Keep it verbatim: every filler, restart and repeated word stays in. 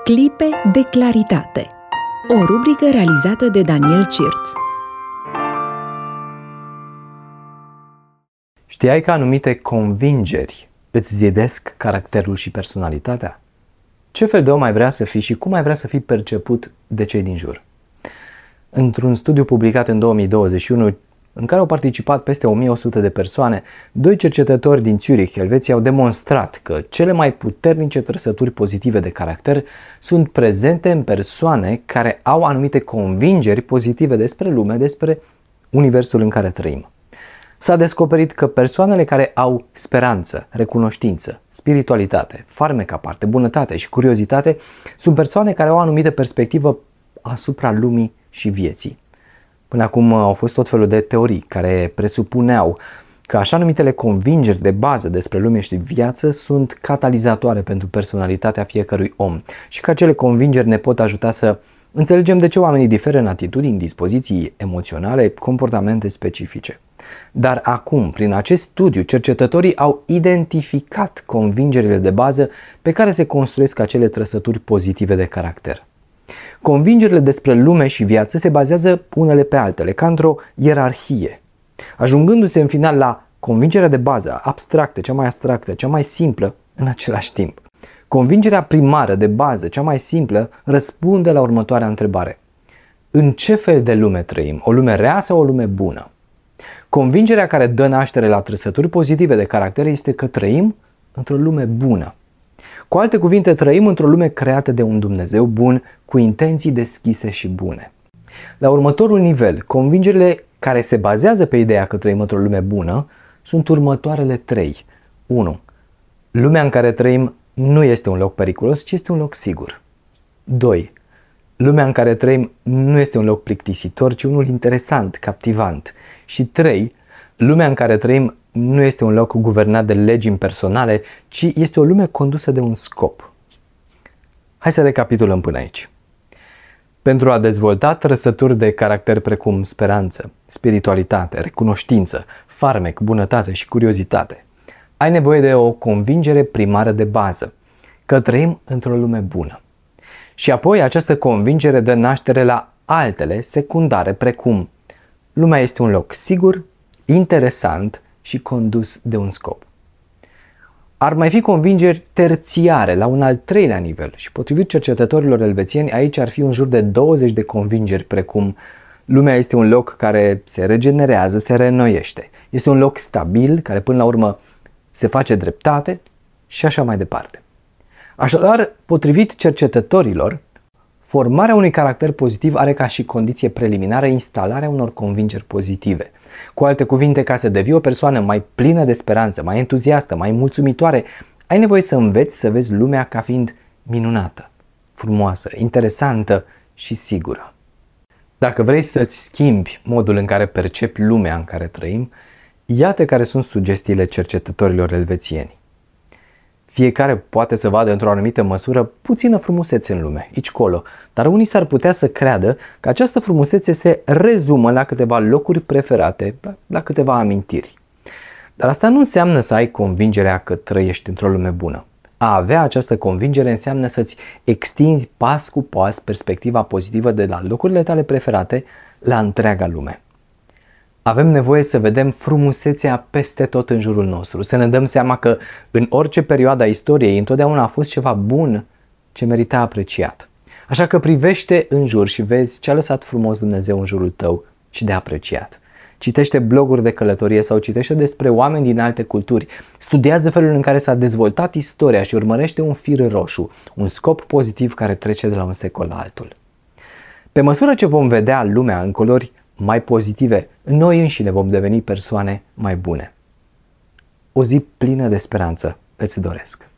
Clipe de claritate. O rubrică realizată de Daniel Cirț. Știai că anumite convingeri îți zidesc caracterul și personalitatea? Ce fel de om ai vrea să fii și cum ai vrea să fii perceput de cei din jur? Într-un studiu publicat în două mii douăzeci și unu, în care au participat peste o mie o sută de persoane, doi cercetători din Zurich, Elveția, au demonstrat că cele mai puternice trăsături pozitive de caracter sunt prezente în persoane care au anumite convingeri pozitive despre lume, despre universul în care trăim. S-a descoperit că persoanele care au speranță, recunoștință, spiritualitate, farmec aparte, bunătate și curiozitate sunt persoane care au o anumită perspectivă asupra lumii și vieții. Până acum au fost tot felul de teorii care presupuneau că așa numitele convingeri de bază despre lume și viață sunt catalizatoare pentru personalitatea fiecărui om și că acele convingeri ne pot ajuta să înțelegem de ce oamenii diferă în atitudini, dispoziții emoționale, comportamente specifice. Dar acum, prin acest studiu, cercetătorii au identificat convingerile de bază pe care se construiesc acele trăsături pozitive de caracter. Convingerile despre lume și viață se bazează unele pe altele, ca într-o ierarhie, ajungându-se în final la convingerea de bază, abstractă, cea mai abstractă, cea mai simplă în același timp. Convingerea primară de bază, cea mai simplă, răspunde la următoarea întrebare. În ce fel de lume trăim? O lume rea sau o lume bună? Convingerea care dă naștere la trăsături pozitive de caracter este că trăim într-o lume bună. Cu alte cuvinte, trăim într-o lume creată de un Dumnezeu bun, cu intenții deschise și bune. La următorul nivel, convingerile care se bazează pe ideea că trăim într-o lume bună sunt următoarele trei. unu. Lumea în care trăim nu este un loc periculos, ci este un loc sigur. doi. Lumea în care trăim nu este un loc plictisitor, ci unul interesant, captivant. Și trei. Lumea în care trăim nu este un loc guvernat de legi impersonale, ci este o lume condusă de un scop. Hai să recapitulăm până aici. Pentru a dezvolta trăsături de caracter precum speranță, spiritualitate, recunoștință, farmec, bunătate și curiozitate, ai nevoie de o convingere primară de bază, că trăim într-o lume bună. Și apoi această convingere dă naștere la altele secundare, precum lumea este un loc sigur, interesant și condus de un scop. Ar mai fi convingeri terțiare la un al treilea nivel și potrivit cercetătorilor elvețieni aici ar fi în jur de douăzeci de convingeri precum lumea este un loc care se regenerează, se reînnoiește, este un loc stabil care până la urmă se face dreptate și așa mai departe. Așadar, potrivit cercetătorilor, formarea unui caracter pozitiv are ca și condiție preliminară instalarea unor convingeri pozitive. Cu alte cuvinte, ca să devii o persoană mai plină de speranță, mai entuziastă, mai mulțumitoare, ai nevoie să înveți să vezi lumea ca fiind minunată, frumoasă, interesantă și sigură. Dacă vrei să-ți schimbi modul în care percepi lumea în care trăim, iată care sunt sugestiile cercetătorilor elvețieni. Fiecare poate să vadă într-o anumită măsură puțină frumusețe în lume, aici-colo, dar unii s-ar putea să creadă că această frumusețe se rezumă la câteva locuri preferate, la, la câteva amintiri. Dar asta nu înseamnă să ai convingerea că trăiești într-o lume bună. A avea această convingere înseamnă să-ți extinzi pas cu pas perspectiva pozitivă de la locurile tale preferate la întreaga lume. Avem nevoie să vedem frumusețea peste tot în jurul nostru, să ne dăm seama că în orice perioadă a istoriei întotdeauna a fost ceva bun ce merita apreciat. Așa că privește în jur și vezi ce a lăsat frumos Dumnezeu în jurul tău și de apreciat. Citește bloguri de călătorie sau citește despre oameni din alte culturi. Studiază felul în care s-a dezvoltat istoria și urmărește un fir roșu, un scop pozitiv care trece de la un secol la altul. Pe măsură ce vom vedea lumea în culori mai pozitive, noi înșine vom deveni persoane mai bune. O zi plină de speranță îți doresc.